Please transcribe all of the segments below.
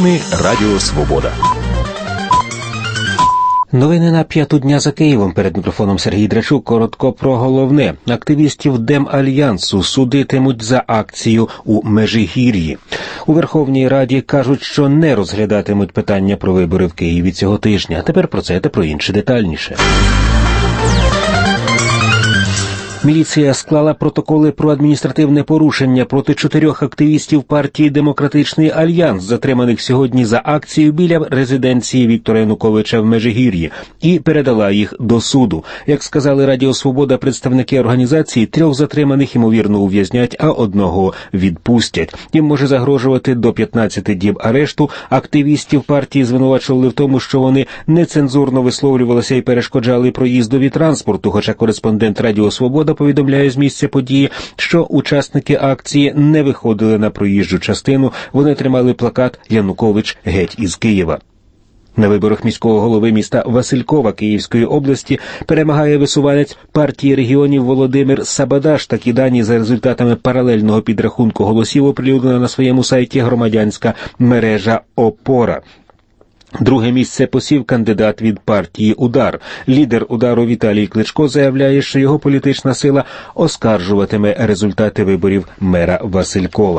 Новини Радіо Свобода. Новини на 5-ту дня за Києвом. Перед мікрофоном Сергій Драчук. Коротко про головне. Активістів Демальянсу судитимуть за акцію у Межигір'ї. У Верховній Раді кажуть, що не розглядатимуть питання про вибори в Києві цього тижня. Тепер про це та про інше детальніше. Міліція склала протоколи про адміністративне порушення проти 4 активістів партії «Демократичний альянс», затриманих сьогодні за акцією біля резиденції Віктора Януковича в Межигір'ї, і передала їх до суду. Як сказали Радіо Свобода представники організації, 3 затриманих ймовірно ув'язнять, а 1 відпустять. Їм може загрожувати до 15 діб арешту. Активістів партії звинувачували в тому, що вони нецензурно висловлювалися і перешкоджали проїздові транспорту, хоча кореспондент Радіо Свобода повідомляє з місця події, що учасники акції не виходили на проїжджу частину, вони тримали плакат «Янукович геть із Києва». На виборах міського голови міста Василькова Київської області перемагає висуванець партії регіонів Володимир Сабадаш. Такі дані за результатами паралельного підрахунку голосів оприлюднена на своєму сайті громадянська мережа «Опора». Друге місце посів кандидат від партії «Удар». Лідер «Удару» Віталій Кличко заявляє, що його політична сила оскаржуватиме результати виборів мера Василькова.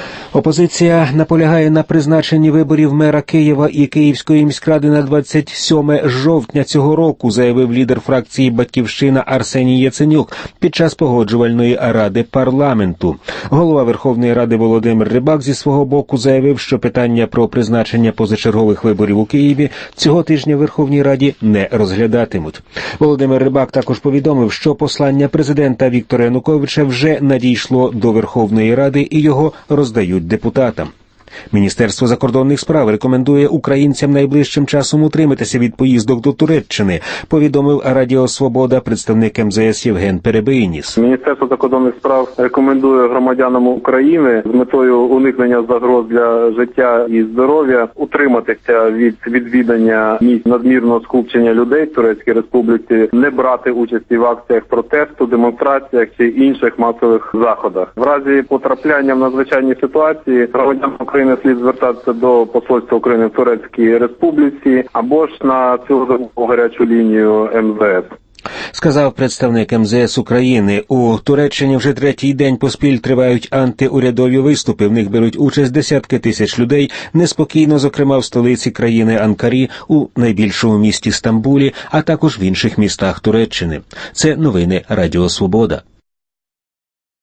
Опозиція наполягає на призначенні виборів мера Києва і Київської міськради на 27 жовтня цього року, заявив лідер фракції «Батьківщина» Арсеній Яценюк під час погоджувальної ради парламенту. Голова Верховної Ради Володимир Рибак зі свого боку заявив, що питання про призначення позачергових виборів у Києві цього тижня в Верховній Раді не розглядатимуть. Володимир Рибак також повідомив, що послання президента Віктора Януковича вже надійшло до Верховної Ради і його роздають депутатам. Міністерство закордонних справ рекомендує українцям найближчим часом утриматися від поїздок до Туреччини, повідомив Радіо Свобода представник МЗС Євген Перебийніс. Міністерство закордонних справ рекомендує громадянам України з метою уникнення загроз для життя і здоров'я утриматися від відвідання місць надмірного скупчення людей в Турецькій Республіці, не брати участі в акціях протесту, демонстраціях чи інших масових заходах. В разі потрапляння в надзвичайні ситуації громадянам України слід звертатися до посольства України в Турецькій Республіці або ж на цю гарячу лінію МЗС. Сказав представник МЗС України. У Туреччині вже 3-й день поспіль тривають антиурядові виступи. В них беруть участь десятки тисяч людей, неспокійно, зокрема в столиці країни Анкарі, у найбільшому місті Стамбулі, а також в інших містах Туреччини. Це новини Радіо Свобода.